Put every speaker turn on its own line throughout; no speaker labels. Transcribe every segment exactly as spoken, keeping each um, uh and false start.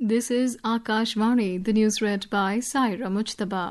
This is Akashvani, the news read by Saira Mujtaba.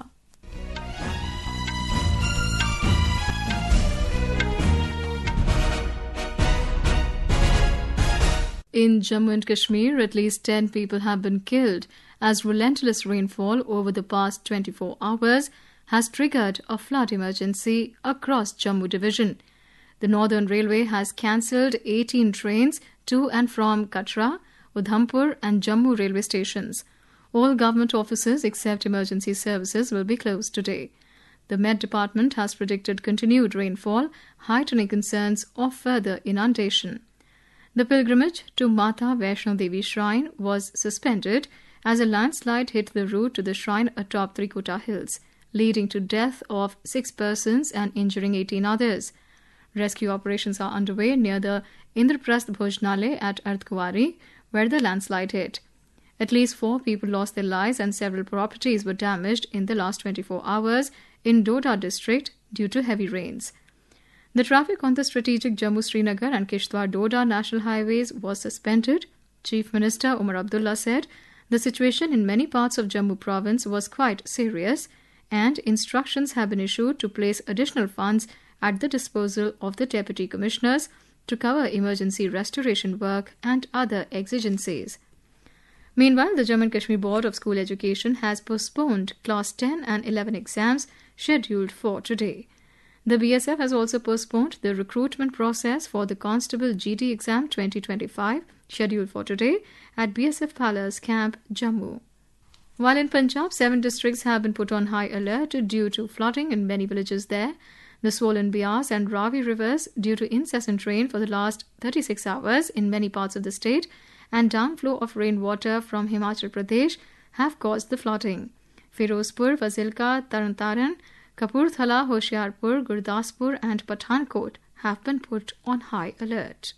In Jammu and Kashmir, at least ten people have been killed as relentless rainfall over the past twenty-four hours has triggered a flood emergency across Jammu division. The Northern Railway has cancelled eighteen trains to and from Katra, Udhampur and Jammu railway stations. All government offices except emergency services will be closed today. The Met Department has predicted continued rainfall, heightening concerns of further inundation. The pilgrimage to Mata Vaishno Devi Shrine was suspended as a landslide hit the route to the shrine atop Trikuta Hills, leading to death of six persons and injuring eighteen others. Rescue operations are underway near the Indraprasth Bhojnalaya at Ardhkuwari, where the landslide hit. At least four people lost their lives and several properties were damaged in the last twenty-four hours in Doda district due to heavy rains. The traffic on the strategic Jammu-Srinagar and Kishtwar-Doda national highways was suspended. Chief Minister Umar Abdullah said the situation in many parts of Jammu province was quite serious and instructions have been issued to place additional funds at the disposal of the Deputy Commissioners to cover emergency restoration work and other exigencies. Meanwhile, the Jammu and Kashmir Board of School Education has postponed Class ten and eleven exams scheduled for today. The B S F has also postponed the recruitment process for the Constable G D exam twenty twenty-five, scheduled for today at B S F Palace Camp, Jammu. While in Punjab, seven districts have been put on high alert due to flooding in many villages there. The swollen Beas and Ravi rivers, due to incessant rain for the last thirty-six hours in many parts of the state, and downflow of rainwater from Himachal Pradesh have caused the flooding. Firozpur, Fazilka, Tarantaran, Kapurthala, Hoshiarpur, Gurdaspur and Pathankot have been put on high alert.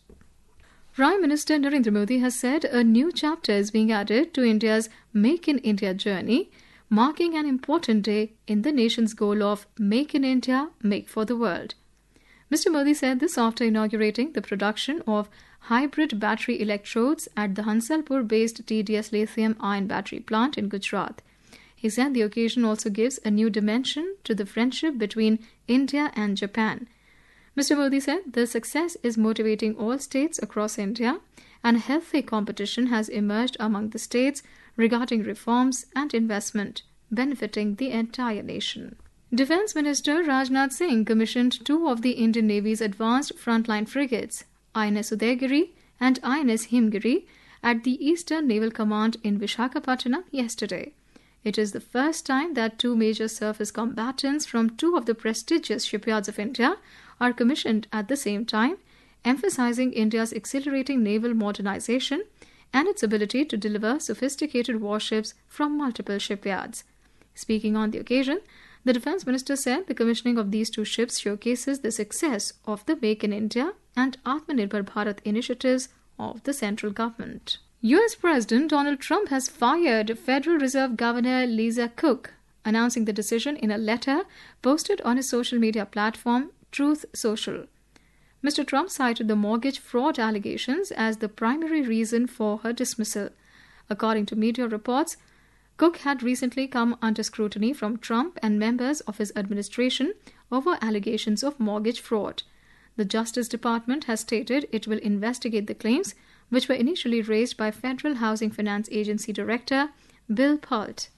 Prime Minister Narendra Modi has said a new chapter is being added to India's Make in India journey, marking an important day in the nation's goal of Make in India, Make for the World. Mister Modi said this after inaugurating the production of hybrid battery electrodes at the Hansalpur-based T D S lithium-ion battery plant in Gujarat. He said the occasion also gives a new dimension to the friendship between India and Japan. Mister Modi said the success is motivating all states across India and a healthy competition has emerged among the states regarding reforms and investment, benefiting the entire nation. Defence Minister Rajnath Singh commissioned two of the Indian Navy's advanced frontline frigates, I N S Udaygiri and I N S Himgiri, at the Eastern Naval Command in Visakhapatnam yesterday. It is the first time that two major surface combatants from two of the prestigious shipyards of India are commissioned at the same time, emphasizing India's accelerating naval modernization and its ability to deliver sophisticated warships from multiple shipyards. Speaking on the occasion, the Defence Minister said the commissioning of these two ships showcases the success of the Make in India and Atmanirbhar Bharat initiatives of the central government. U S President Donald Trump has fired Federal Reserve Governor Lisa Cook, announcing the decision in a letter posted on his social media platform, Truth Social. Mister Trump cited the mortgage fraud allegations as the primary reason for her dismissal. According to media reports, Cook had recently come under scrutiny from Trump and members of his administration over allegations of mortgage fraud. The Justice Department has stated it will investigate the claims, which were initially raised by Federal Housing Finance Agency Director Bill Pult.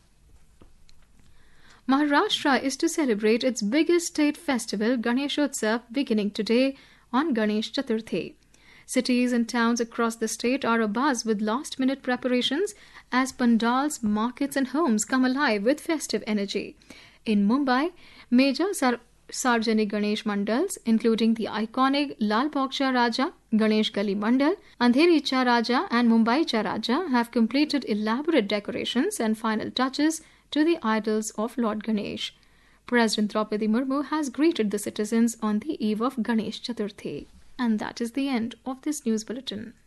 Maharashtra is to celebrate its biggest state festival, Ganeshotsav, beginning today on Ganesh Chaturthi. Cities and towns across the state are abuzz with last-minute preparations as pandals, markets and homes come alive with festive energy. In Mumbai, major Sar- Sarvajanik Ganesh Mandals, including the iconic Lal Bagh Cha Raja, Ganesh Gali Mandal, Andheri Cha Raja and Mumbai Cha Raja, have completed elaborate decorations and final touches to the idols of Lord Ganesh. President Draupadi Murmu has greeted the citizens on the eve of Ganesh Chaturthi. And that is the end of this news bulletin.